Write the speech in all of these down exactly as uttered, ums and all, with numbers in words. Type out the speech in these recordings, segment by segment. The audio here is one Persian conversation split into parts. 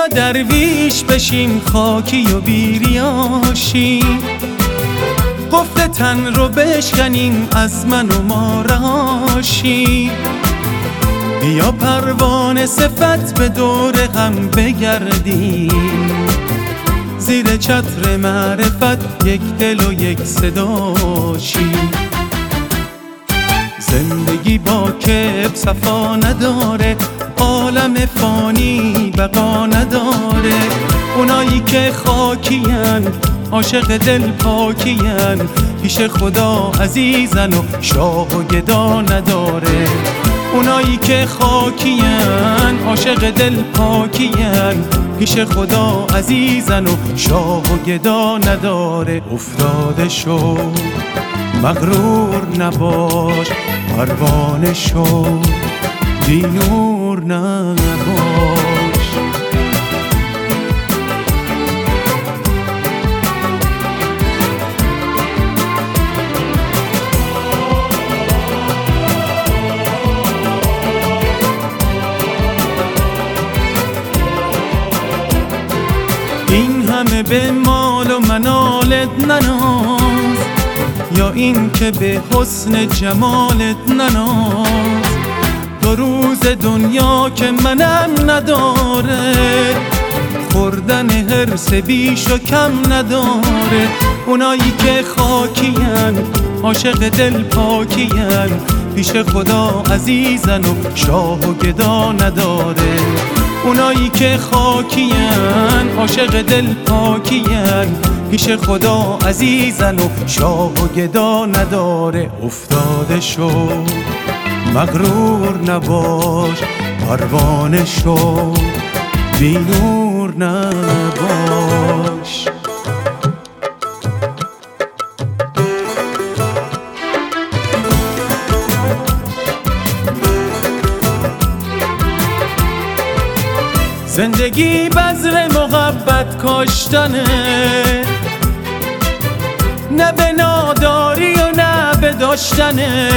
درویش بشیم خاکی و بیریاشیم، قفل تن رو بشکنیم از من و ما رهاشیم. بیا پروانه صفت به دور غم بگردیم، زیر چتر معرفت یک دل و یک صداشیم. زندگی با کب صفا نداره، عالم فانی بقا نداره. اونایی که خاکین عاشق دل پاکین، پیش خدا عزیزن و شاه و گدا نداره. اونایی که خاکین عاشق دل پاکین، پیش خدا عزیزن و شاه و گدا نداره. افتاده شو مغرور نباش، پروانه شو بی نور نباش. این همه به مال و منالت نناز، یا این که به حسن جمالت نناز. دو روز دنیا که منم نداره، خوردن حرص بیش و کم نداره. اونایی که خاکین عاشق دل پاکین، پیش خدا عزیزن و شاه و گدا نداره. اونایی که خاکین عاشق دل پاکین، پیش خدا عزیزن و شاه و گدا نداره. افتاده شو مغرور نباش، پروانه شو بی نور نباش. زندگی بذر محبت کاشتنه، نه به ناداری و نه به داشتنه.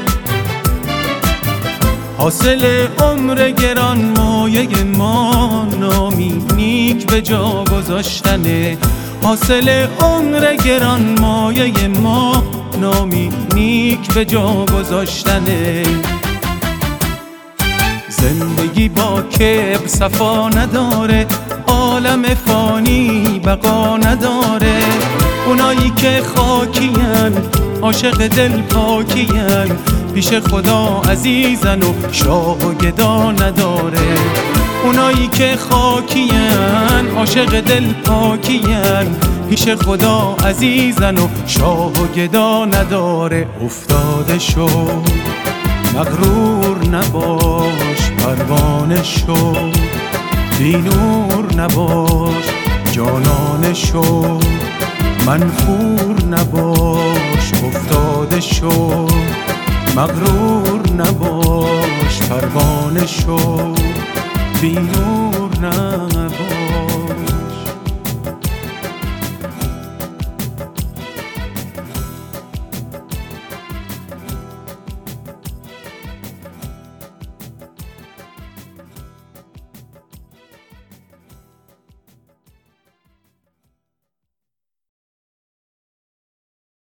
حاصل عمر گران مایه ما، نامی نیک به جا گذاشتنه. حاصل عمر گران مایه ما، نامی نیک به جا گذاشتنه. زندگی با کبر صفا نداره، عالم فانی بقا نداره. اونایی که خاکین عاشق دل پاکین، پیش خدا عزیزن و شاه و گدا نداره. اونایی که خاکین عاشق دل پاکین، پیش خدا عزیزن و شاه و گدا نداره. افتاده شو مغرور نباش، پروانه شو بی نور نباش. جانانه شو منفور نباش، افتاده شو مغرور نباش. پروانه شو بی نور نباش.